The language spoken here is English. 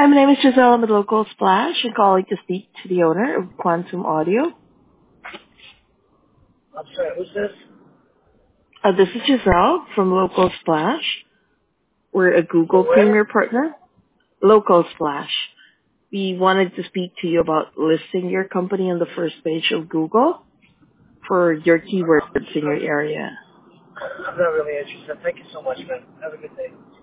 Hi, my name is Giselle. I'm with Local Splash. I'm calling to speak to the owner of Quantum Audio. I'm sorry, who's this? This is Giselle from Local Splash. We're a Google From where? Premier partner. Local Splash. We wanted to speak to you about listing your company on the first page of Google for your keywords in your area. I'm not really interested. Thank you so much, man. Have a good day.